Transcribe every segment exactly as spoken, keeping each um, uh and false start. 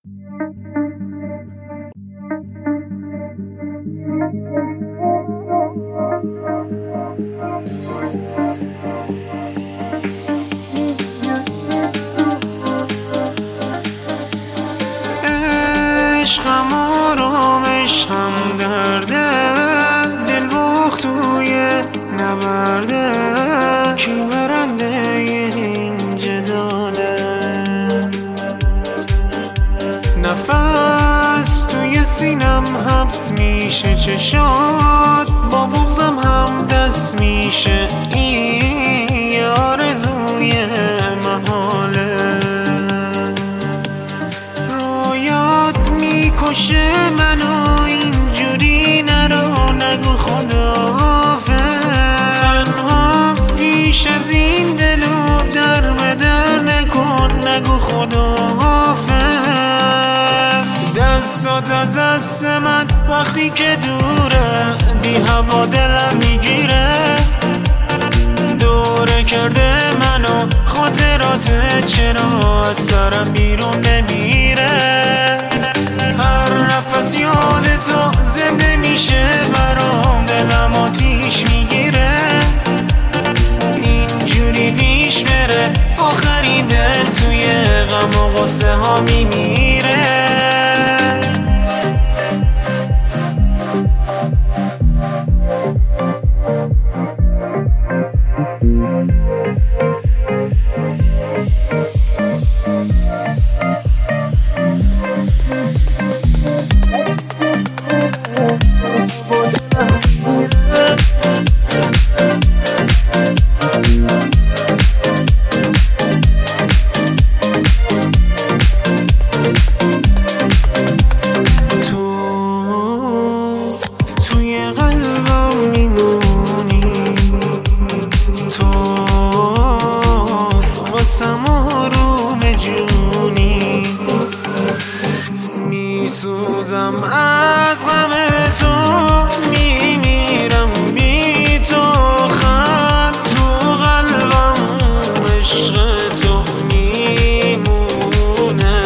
عشقم آرام، عشقم درده، دل باخت توی نبرده، کی برنده این جداله؟ نفس توی سینم حبس میشه، چشات با بغضم هم دست میشه، این آرزوی محاله. میکشه منو اینجوری نرو، نگو خداحافظ. تنها پیش از این دلو در به در نکن، نگو خداحافظ. دستات از دست من وقتی که دوره، بی هوا دلم میگیره. دوره کرده منو خاطرات، چرا از سرم بیرون نمیره؟ هر نفس یاد تو زنده میشه برام، دلم آتیش میگیره. اینجوری پیش بره آخرین دل توی غم و غصه ها میمیره. میسوزم از غم تو، میمیرم بی تو. خط تو قلبم عشق تو میمونه،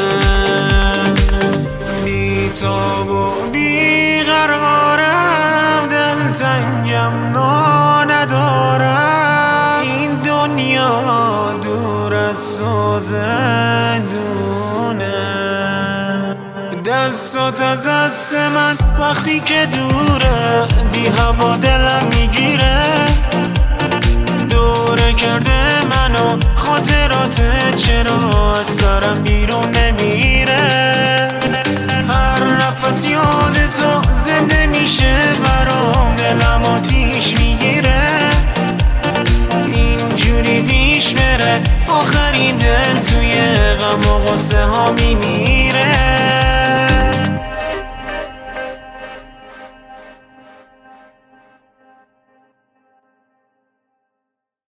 بی تاب و بی قرارم، دلتنگم نا ندارم. این دنیا دور از تو زندونه. دستات از دست من وقتی که دوره، بی هوا دلم میگیره. دوره کرده منو خاطرات، چرا از سرم بیرون نمیره؟ هر نفس یاد تو زنده میشه برام، دلم آتیش میگیره. اینجوری پیش بره آخرین دل توی غم و غصه ها میمیره.